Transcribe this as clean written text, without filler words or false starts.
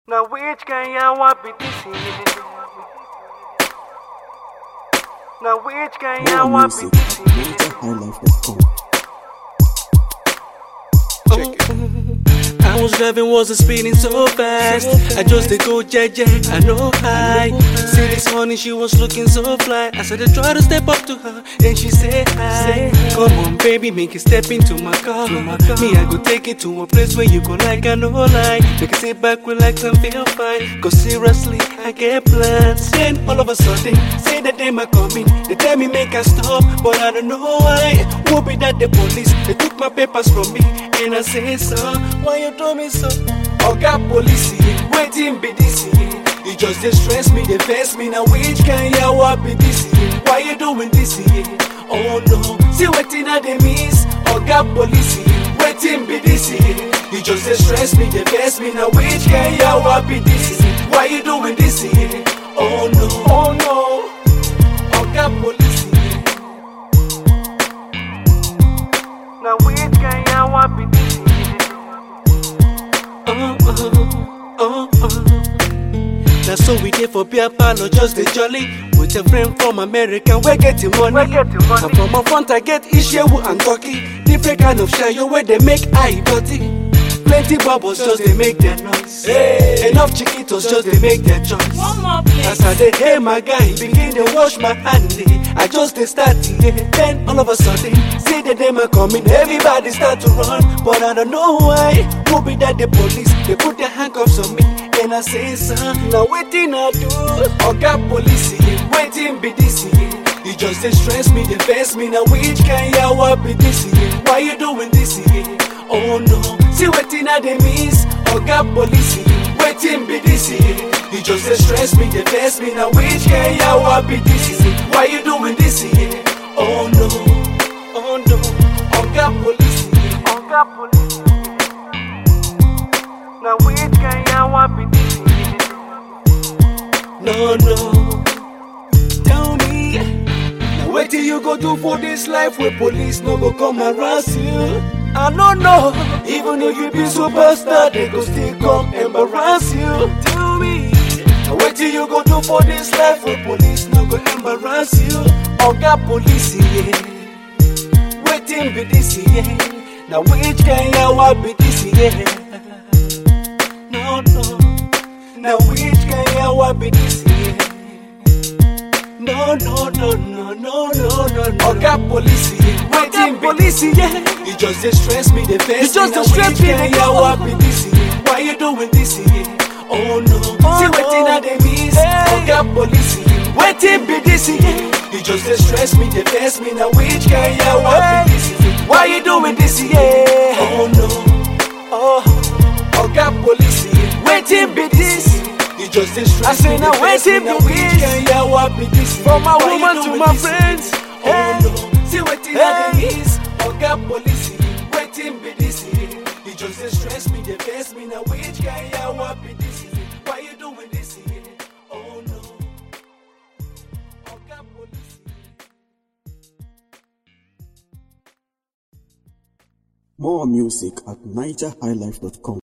Now which can ya want be this year? Now which can ya More want be music this at year? MajorHighlife.com. I was driving, wasn't speeding so fast. I just did go JJ, I know hi. See this morning she was looking so fly. I said I try to step up to her, and she said hi. Come on baby, make it step into my car. Me, I go take it to a place where you go like I no lie. Make it sit back, relax and feel fine. Cause seriously, I get plans. Then all of a sudden, say that they might coming. They tell me make I stop, but I don't know why. Who be that the police? They took my papers from me, and I say so. Why you do me so? Oga police, waiting be this year. You just dey stress me, they vex me. Now which can ya what be this year? Why you doing this year? Oh no, see waiting I dey miss. Oga police, waiting be this year. You just dey stress me, they vex me. Now which can ya what be this year? Why you doing this year? Oh no, Oga police. Now which can ya want be this year? Now so we did for beer parlor, just the jolly. With a friend from America, we're getting money. And from my front I get Ishewu and Turkey. Different kind of shayo where they make eye dirty. Plenty bubbles just they make their noise. Enough chiquitos just they make their choice. One more please. As I dey hey my guy, begin to wash my hand. I just dey start then all of a sudden, see the dem coming, everybody start to run. But I don't know why. Who be that the police? They put their handcuffs on me, and I say son, now waiting I do. Oga police, waiting be this year. You just dey stress me, they vex me. Now which can ya what be this year? Why you doing this year? Oh no, see waiting I dey miss. Oga police, waiting be this year. You just dey stress me, they vex me. Now which can ya what be this year? Why you doing this year? Oh no, Oga police. Oga police. Now which can ya want be this year? No, tell me, now what do you go do for this life where police no go come harass you? I don't know, even if you be superstar, they go still come embarrass you. Tell me, now what do you go do for this life where police no go embarrass you? Oga police, yeah, waiting be this year. Now which can ya what be this year? No, now which can ya what be this year? No, Oga police, waiting police, yeah. You just dey stress me, they vex me. You just dey stress me, they ya what be this year? Why you doing this year? Oh no, see waiting I dey miss. Oga police, waiting be this year. You just dey stress me, they vex me. Now which can ya what be this year? Why you doing this year? Oh no, Oga police, waiting be this. You just dey stress me, now waiting now be which this. can ya what be this year? From my Why you woman to doing my this year? friends. Oh no, see waiting I dey miss. Oga police, waiting be this year. You just dey stress me, they vex me. Now which can ya what be this year? Why you doing this year? Oh no, Oga police. More music at MajorHighlife.com.